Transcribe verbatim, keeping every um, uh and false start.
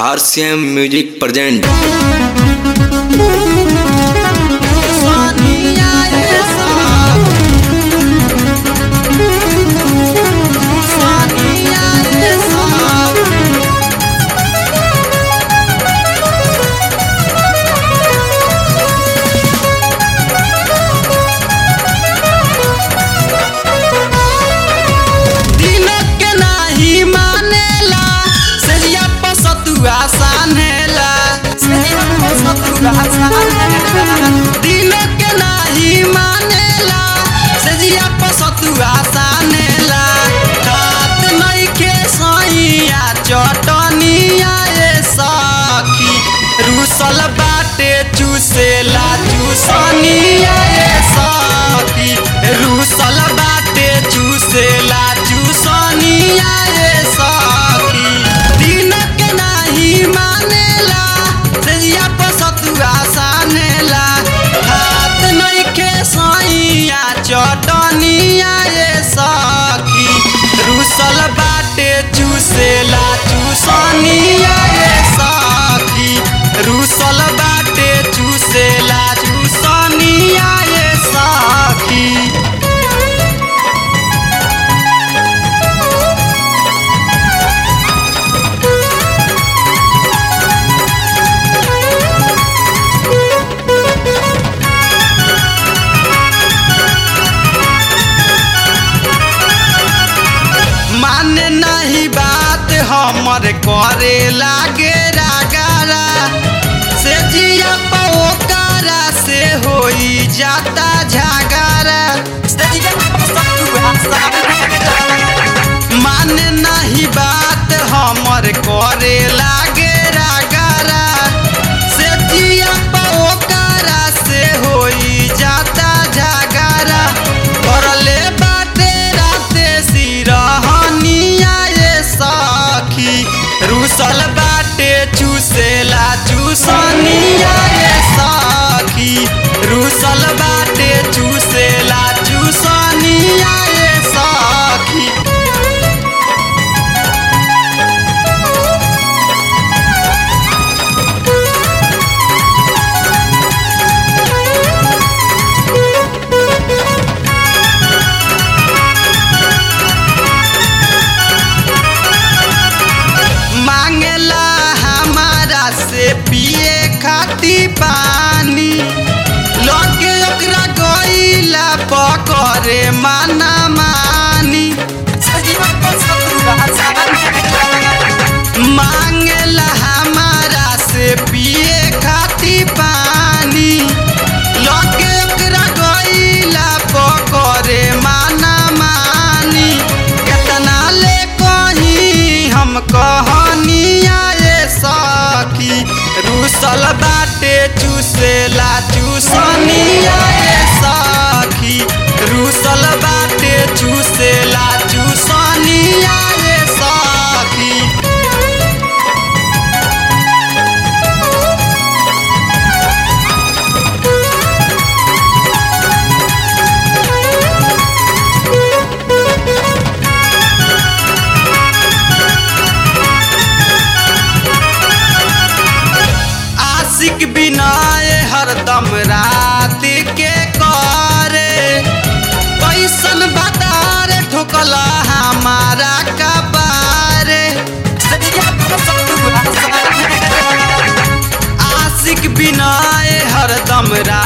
आर C M music present. दिल के नाही मानेला सजिया पसतुआ सानेला रात नहीं के सैया चटनिया ए सखी रूसल बाटे चूसेला चूसनिया ए सखी रूसल बाटे चूसेला चूसनिया ए सखी दिल के नाही मानेला सजिया पसतुआ सानेला हाथ नहीं के सैया चटनिया ए सखी रूसल बाटे चूसेला चूसनिया ए सखी रूसल बाटे चूसेला चूसनिया ए सखी। माने नहीं बात हमर करे लागे रागारा से जिया पोकारा से होई जाता झगारा माने नहीं बात हमर करे लागे रागारा से जिया पोकारा से होई जाता झगारा करले बाटे राते सिरहनिया ए सखी रूसल बाटे चूसेला चूसनिया ए सखी रूसल बाटे चूसेला चूसनिया ए सखी। मांगेला हमारा से पिए खाती पानी लगे ओकरा गईला पकड़े माना मानी मांगेला हमारा से पिए खाती पानी लगे ओकरा गईला पकड़े माना मानी केतना ले कहीं हम कहनिया ए सखी रूसल बाटे चूसेला चूसनिया ए सखी रूसल बाटे चूसेला चूसनिया ए सखी। आशिक बिनाए हरदम रात के करे कैसन बतारे ठोकला हमारा कबारे आशिक बिनाए हरदम रात